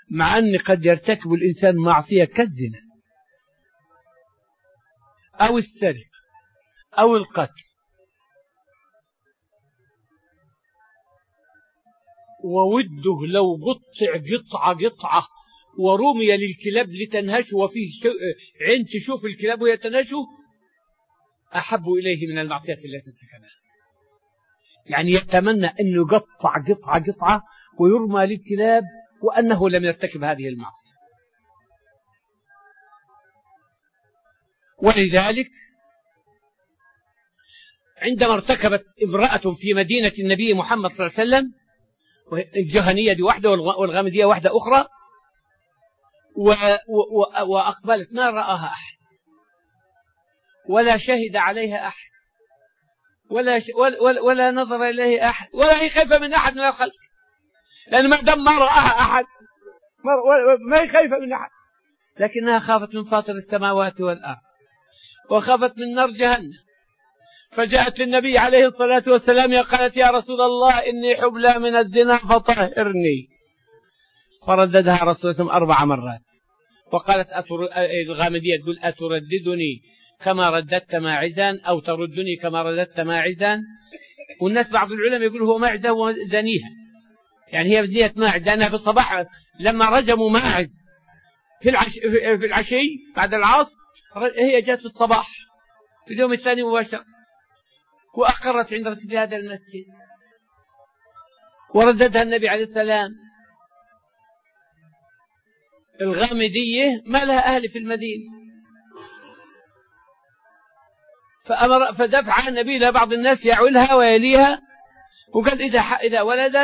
مع أن قد يرتكب الإنسان معصية كالزنا أو السرقة أو القتل، ووده لو قطع قطعة ورمي للكلاب لتنهشه وفيه عين تشوف الكلاب وهي تنهشه أحب إليه من المعصية التي ارتكبها. يعني يتمنى أن يقطع قطعة ويرمى للكلاب وأنه لم يرتكب هذه المعصية. ولذلك عندما ارتكبت امرأة في مدينة النبي محمد صلى الله عليه وسلم، الجهنية دي واحدة والغامدية واحدة أخرى، وأقبلت ما رآها أحد ولا شهد عليها أحد ولا نظر إليه أحد ولا هي خايفة من أحد من الخلق، لأن ما دام ما رآها أحد ما هي خايفة من أحد، لكنها خافت من فاطر السماوات والأرض وخافت من نار جهنم. فجاءت للنبي عليه الصلاة والسلام قالت يا رسول الله إني حبلى من الزنا فطهرني. فرددها رسول الله صلى الله عليه وسلم 4 مرات وقالت الغامدية تقول أترددني كما رددت ماعزا أو تردني كما رددت ماعزا. والناس بعض العلماء يقول هو ماعزة وزنيها، يعني هي بديت ماعز لأنها في الصباح لما رجموا ماعز في العشي بعد العصر، هي جاءت في الصباح في اليوم الثاني مباشرة وأقرت عند رسول هذا المسجد ورددها النبي عليه السلام. الغامدية ما لها أهل في المدينة، فدفع النبي إلى بعض الناس يعولها ويليها وقال إذا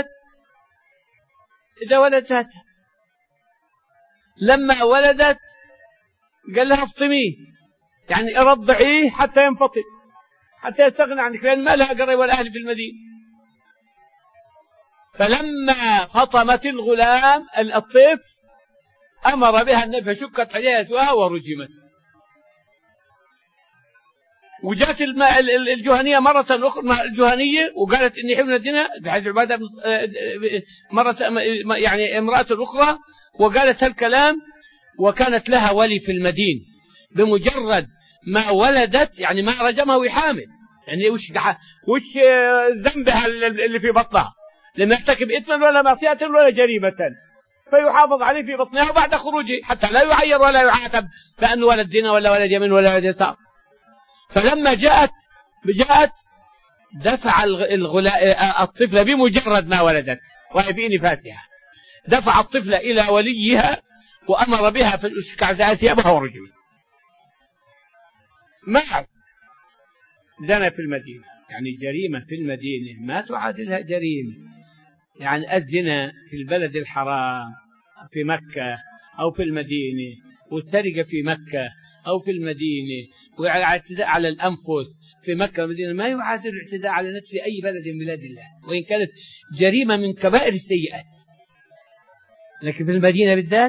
ولدت لما ولدت قال لها افطميه، يعني ارضعيه حتى ينفطم حتى يستغنى عنك، لأن ما لها قريب ولا أهل في المدينة. فلما فطمت الغلام الطفل أمر بها النبي فشكت حياتها ورجمت. وجاءت الجهنية مرة أخرى الجهنية وقالت إني حبل الزنا بحيث عبادة مرة يعني امرأة أخرى وقالت هالكلام، وكانت لها ولي في المدينة. بمجرد ما ولدت يعني ما رجمها وحامل، يعني وش ذنبها اللي في بطنها، لم يرتكب إثما ولا معصية ولا جريمة، فيحافظ عليه في بطنها وبعد خروجه حتى لا يعير ولا يعاتب بأنه ولد زنا ولا ولد يمين ولا ولد يسار. فلما جاءت دفع الطفل بمجرد ما ولدت وهي في نفاسها، دفع الطفل إلى وليها وأمر بها في الأشكع ثيابها ورجمها. معه زنا في المدينة، يعني جريمة في المدينة ما تعادلها جريمة. يعني الزنا في البلد الحرام في مكة أو في المدينة، والسرقة في مكة أو في المدينة، والاعتداء على الأنفس في مكة والمدينة ما يعادل الاعتداء على نفس أي بلد من بلاد الله، وإن كانت جريمة من كبائر السيئات. لكن في المدينة بالذات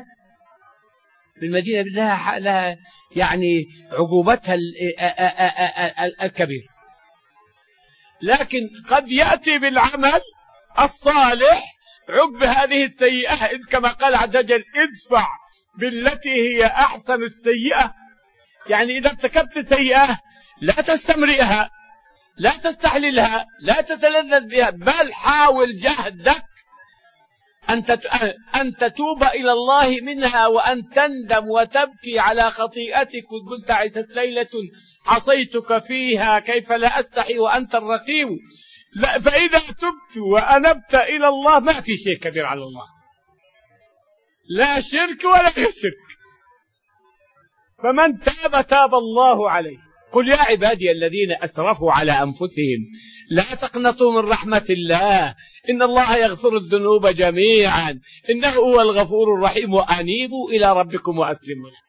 لها يعني عقوبتها الكبير. لكن قد يأتي بالعمل الصالح عقب هذه السيئة، إذ كما قال عز وجل ادفع بالتي هي أحسن السيئة. يعني إذا ارتكبت سيئة لا تستمرئها، لا تستحللها، لا تتلذذ بها، بل حاول جهدك أن تتوب إلى الله منها وأن تندم وتبكي على خطيئتك وتقول تعست ليلة عصيتك فيها كيف لا أستحي وأنت الرقيب. فإذا تبت وأنبت إلى الله ما في شيء كبير على الله، لا شرك ولا يشرك. فمن تاب الله عليه. قل يا عبادي الذين أسرفوا على أنفسهم لا تقنطوا من رحمة الله إن الله يغفر الذنوب جميعا إنه هو الغفور الرحيم وأنيبوا إلى ربكم وأسلموا له.